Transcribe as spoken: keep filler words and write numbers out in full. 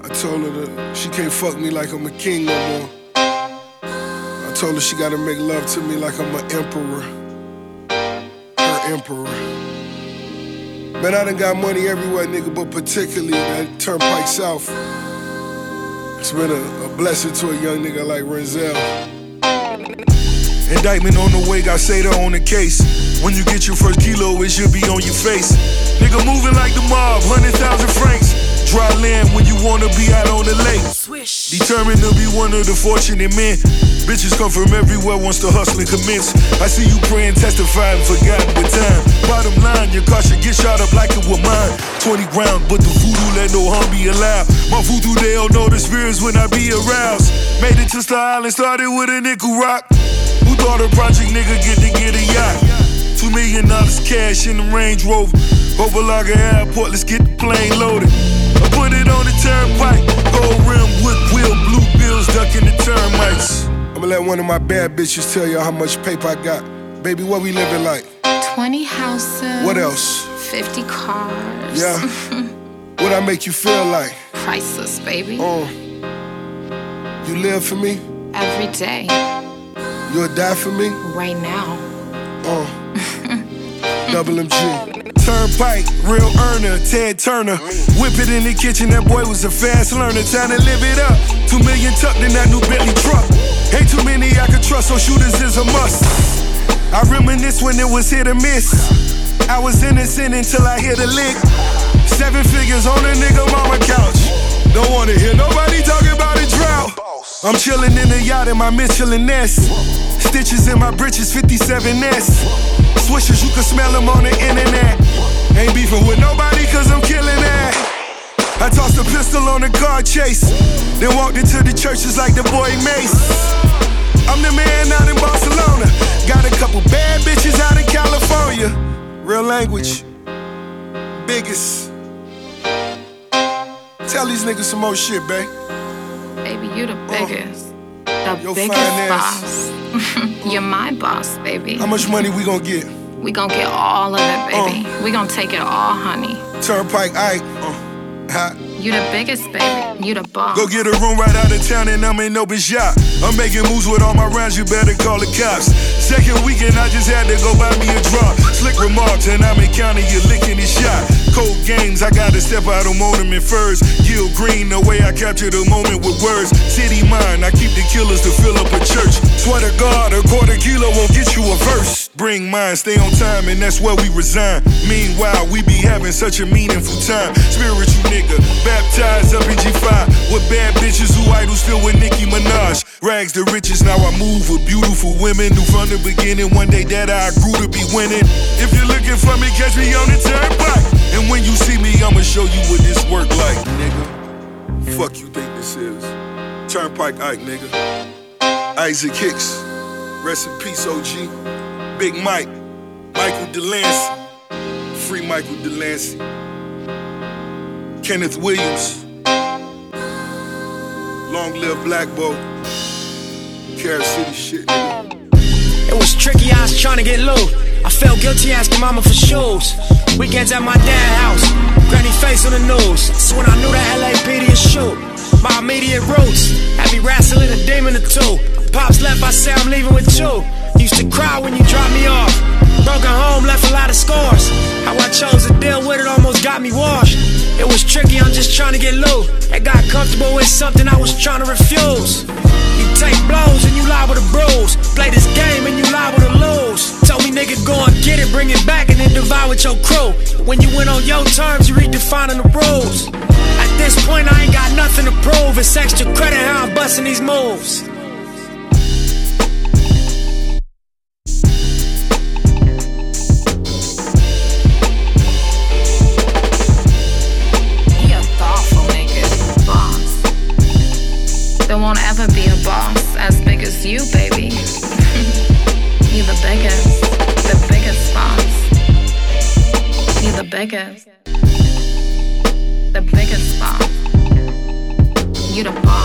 I told her that she can't fuck me like I'm a king no more. I told her she gotta make love to me like I'm an emperor. Her emperor. Man, I done got money everywhere, nigga, but particularly that Turnpike South. It's been a, a blessing to a young nigga like Renzel. Indictment on the way, got Seda on the case. When you get your first kilo, it should be on your face. Nigga moving like the mob, one hundred thousand francs. Dry land when you wanna be out on the lake. Swish. Determined to be one of the fortunate men. Bitches come from everywhere once the hustling commence. I see you praying, testifying, forgotten with time. Bottom line, your car should get shot up like it was mine. twenty rounds, but the voodoo let no harm be allowed. My voodoo, they don't know the spirits when I be aroused. Made it to Star Island, started with a nickel rock. Who thought a project nigga get to get a yacht? Two million dollars cash in the Range Rover. Overlogger Airport, let's get the plane loaded. I put it on the turnpike. Gold rim, wood wheel, blue bills, ducking the termites. I'ma let one of my bad bitches tell y'all how much paper I got. Baby, what we living like? twenty houses. What else? fifty cars. Yeah. What I make you feel like? Priceless, baby. Uh, you live for me? Every day. You'll die for me? Right now. Uh. Double M G. Turnpike, real earner, Ted Turner. Whip it in the kitchen, that boy was a fast learner. Time to live it up. Two million tucked in that new Bentley truck. Ain't too many I can trust, so shooters is a must. I reminisce when it was hit or miss. I was innocent until I hit a lick. Seven figures on a nigga mama couch. Don't wanna hear nobody talking about a drought. I'm chillin' in the yacht in my Michelin nest. Stitches in my britches, fifty-seven S. Swishers, you can smell them on the internet. Ain't beefing with nobody cause I'm killing that. I tossed a pistol on the car chase. Then walked into the churches like the boy Mace. I'm the man out in Barcelona. Got a couple bad bitches out in California. Real language. Biggest. Tell these niggas some more shit, babe. Baby, you the biggest. Uh, the Your biggest fine boss. You're my boss, baby. How much money we gon' get? We gon' get all of it, baby. Uh, we gon' take it all, honey. Turnpike Ike. Uh, hot. You the biggest, baby. You the boss. Go get a room right out of town and I'm in open shop. I'm making moves with all my rounds, you better call the cops. Second weekend, I just had to go buy me a drop. Slick remarks and I'm in county, you're licking his shot. Cold games, I gotta step out on ornament first. Gil Green, the way I capture the moment with words. City mind, I keep the killers to fill up a church. Swear to God, a quarter kilo won't get you a verse. Bring mine, stay on time, and that's where we resign. Meanwhile, we be having such a meaningful time. Spiritual nigga, baptized up in G five. With bad bitches who idle still with Nicki Minaj. Rags the riches, now I move with beautiful women. Knew from the beginning, one day that I grew to be winning. If you're looking for me, catch me on the turnpike. And when you see me, I'ma show you what this work like, nigga. Fuck you think this is? Turnpike Ike, nigga. Isaac Hicks. Rest in peace, O G. Big Mike. Michael Delancey. Free Michael Delancey. Kenneth Williams. Long live Black Bolt. Carol City shit, nigga. It was tricky, I was trying to get low. I felt guilty asking mama for shoes. Weekends at my dad's house, granny face on the news. That's when I knew that L A P D is shoot. My immediate roots had me wrestling a demon or two. Pops left, I say I'm leaving with you. Used to cry when you dropped me off. Broken home, left a lot of scars. How I chose to deal with it almost got me washed. It was tricky, I'm just trying to get low. I got comfortable with something I was trying to refuse. You take blows and you liable to bruise. Play this game and you liable to lose. Told me nigga go and get it, bring it back and then divide with your crew. When you went on your terms, you redefining the rules. At this point I ain't got nothing to prove. It's extra credit how I'm busting these moves. There won't ever be a boss as big as you, baby. You the biggest, the biggest boss. You the biggest, the biggest boss. You the boss.